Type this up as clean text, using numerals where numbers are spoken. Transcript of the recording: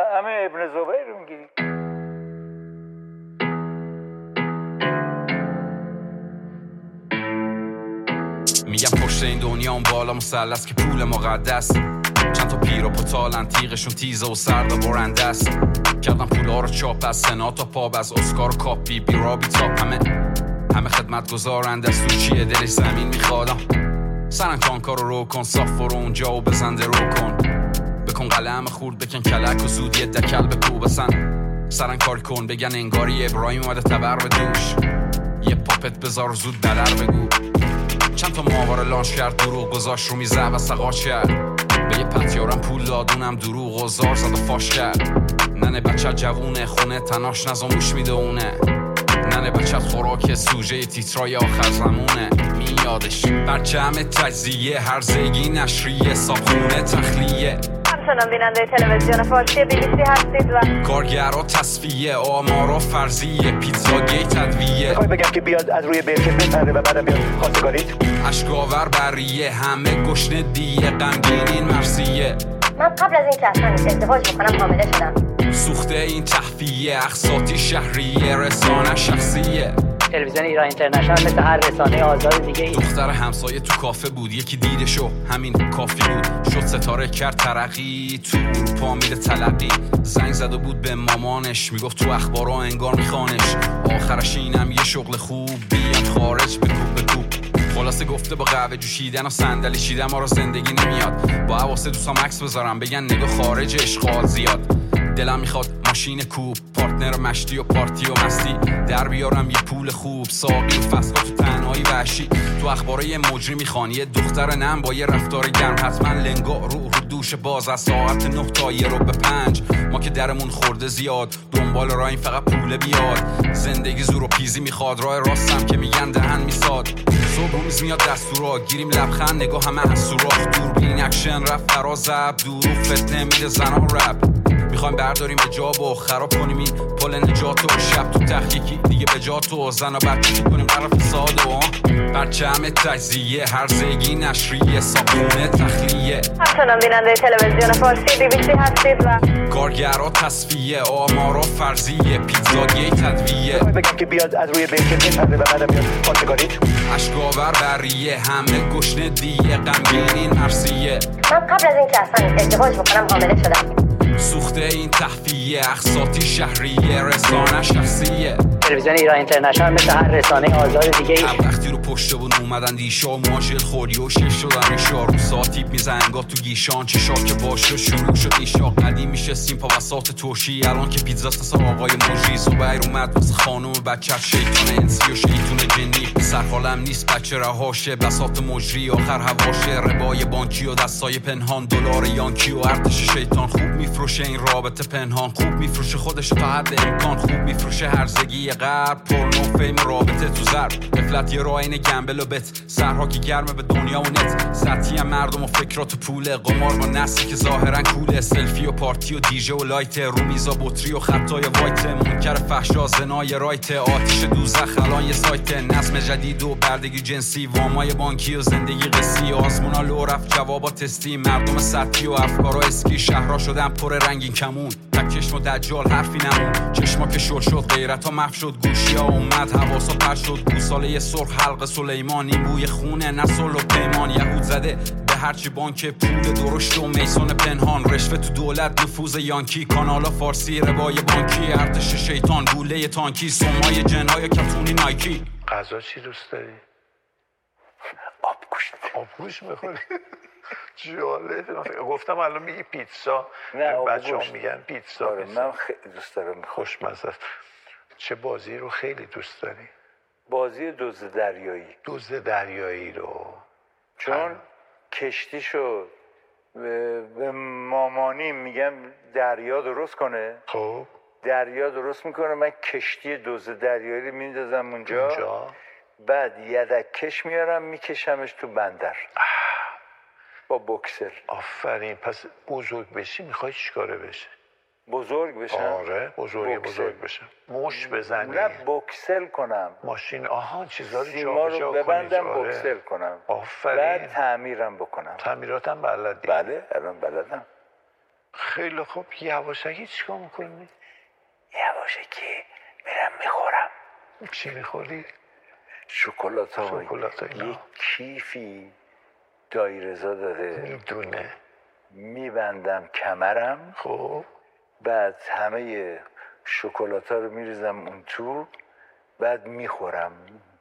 همه ابن زبیر رو میگیری. میگم پشت این دنیا اون بالا مثلث که پول مقدس، چند تا پیر و پتالن تیغشون تیزه و سرد و برنده است. کردم پولا رو چاپ از سنا تا پاب، از اسکار و کاپی بیرا بی تاپ، همه خدمت گذارند از تو چیه دلش زمین میخوادم. سرنکان رو کن، صاف برو اونجا و بزنده رو کن، بکن قلم خورد بکن کلک و زود یه دکل بکو بسن. سرنکار کن بگن انگاری ابراهیم اومده تبر به دوش، یه پاپت بذار زود دلر بگو. چند تا ماهواره لانش کرد دروغ گذاشت رو میزه و سقاش کرد، به یه پتیارم پول دادونم دروغ و زار زد و فاش کرد. ننه بچه جوونه خونه تناش نزاموش میدونه، ننه بچه خوراک سوژه تیترای آخر زمونه. میادش برچم تجزیه هرزگی نشریه صابخونه تخلیه. همچنان بیننده تلویزیون فارسی BBC هستید و کارگرها تصفیه آمارا فرضیه پیتزا گیت تدویه. میخوای بگم که بیاد از روی برکه بپره و بعدم بیاد خواستگاریت؟ اشکاور بریه همه گشنه دیه غمگینین مرسیه. من قبل از این که اصلا ازدواج بکنم حامله شدم. سوخته این تخفیه اقساطی شهریه رسانه شخصیه. تلویزیون ایران اینترنشنال مثل هر رسانه آزاد دیگه ای. دختر همسایه تو کافه بود یکی دیدشو همین کافی بود، شد ستاره کرد ترقی تو اروپا میره تلقی. زنگ زده بود به مامانش میگفت تو اخبارا انگار میخوانش، آخرش اینم یه شغل خوب بیان خارج بکوب. خلاصه گفته با قهوه جوشیدن و صندلی چیدن ما رو زندگی نمیاد، با واسه دوستام عکس بذارم بگن نگاه خارج اشغال زیاد. دلم میخواد ماشین کوب پارتنر مشتی و پارتی و مستی، در بیارم یه پول خوب ساقی و فسقا تو تنهایی وحشی. تو اخباره یه مجری میخوانی یه دختر نم با یه رفتار گرم، حتما لنگا رو دوش باز از ساعت 9 تا یه رو به 5. ما که درمون خورده زیاد دنبال راه این فقط پول بیاد، زندگی زور و پیزی میخواد راه راستم که میگن دهن میساد. صبح روز میاد دستورا گیریم لبخند نگاه همه از سوراخ، دوربین اکشن رفت فراز زب دورو فتنه میده زنان رب. میخوایم برداریم اجاب و خراب کنیم این پل نجات و شب تو تحقیقی دیگه به جات و زن و بچه کنیم طرف ساده و برچم تجزیه هرزگی نشریه صابخونه تخلیه. همچنان بیننده تلویزیون فارسی BBC هستید و کارگرها تصفیه آمارا فرضیه پیتزا گیت تدویه. میخوای بگم که بیاد از روی برکه بپره و بعدم بیاد خواستگاریت؟ اشکاور بریه همه گشنه دیه غمگینین مرسیه. من قبل از این که اصلا ازدواج بکنم حامله شدم. سوخته این تخفیه اقساطی شهریه رسانه شخصیه. تلویزیون ایران اینترنشنال مثل هر رسانه آزاد دیگه ای. وقتی رو پشت بون اومدن دیشا ماژل خوری و شش شدن ایشا رو ساتیب میزنگا تو گیشان چشا که باشه شروع شد ایشا. قدیم میشستیم پا وسط ترشی الان که پیتزاست اصلا آقای مجری. صبح اومد واسه خانم بچه شیطان انسی و شیطون جنی، سرحالم نیست بچه رهاشه بساط مجری آخر هواشه. ربای بانکی و دستای پنهان دلار یانکی و ارتش شیطان خوب میفروشه این رابطه پنهان، خوب میفروشه خودش تا حد امکان، خوب میفروشه هرزگی غرب پرنو فیم رابطه تو ضرب. قفلت یه راین گمبل و بت سرها که گرمه به دنیا و نت، سطحی مردم و فکرات و پوله قمار با نسلی که ظاهرا کوله، سلفی و پارتی و دیجه و لایت رو میزا بطری و خطای وایت، منکر فحشا زنای رایت آتیش دوزخ الان یه سایت، نظم جدید و بردگی جنسی وامای بانکی و زندگی قصی، آزمونا لو رفت جوابا تستی، مردم سطحی و افکارا اسکی، شهرها شدن پر رنگین کمون، تک چشم و دجال حرفی نمون، چشما که شل شد غیرتا محو شد، گوشیا اومد حواسا پر شد، گوساله سرخ حلق سلیمان، این بوی خونه نسل و پیمان، یهود زده به هرچی بانک پول درشت و میسون پنهان، رشوه تو دولت نفوذ یانکی، کانالا فارسی ربای بانکی، ارتش شیطان گوله تانکی، سمای جنهای کتونی نایکی. غذا چی دوست داری؟ آبگوشت میخوری؟ جالب. گفتم الان میگی پیتزا، بچه‌ها میگن پیتزا. من خیلی دوست دارم. خوشمزه است. چه بازی رو خیلی دوست داری؟ بازی دزد دریایی. دزد دریایی رو چون کشتیشو به مامانی میگم دریا درست کنه، خب دریا درست میکنه، من کشتی دزد دریایی رو میندازم اونجا، بعد یدکش میارم میکشمش تو بندر با بوکسر. آفرین. پس بزرگ بشی میخوای چیکاره بشه؟ بزرگ بشم؟ آره بزرگ بشم. مشت بزنی؟ نه بوکسل کنم. ماشین چیزا رو سیما رو ببندم بوکسل کنم. آفرین. بعد تعمیرم بکنم. تعمیراتم بلدی؟ بله الان بلدم. خیلی خوب. یواشکی چیکار میکنی؟ یواشکی میرم میخورم. چی میخوری؟ شکلات ها. شکلات اینا. یک کیفی دایرزا داره، میدونه. میبندم کمرم. خب بعد همه شکلات ها رو میریزم اون تو، بعد میخورم.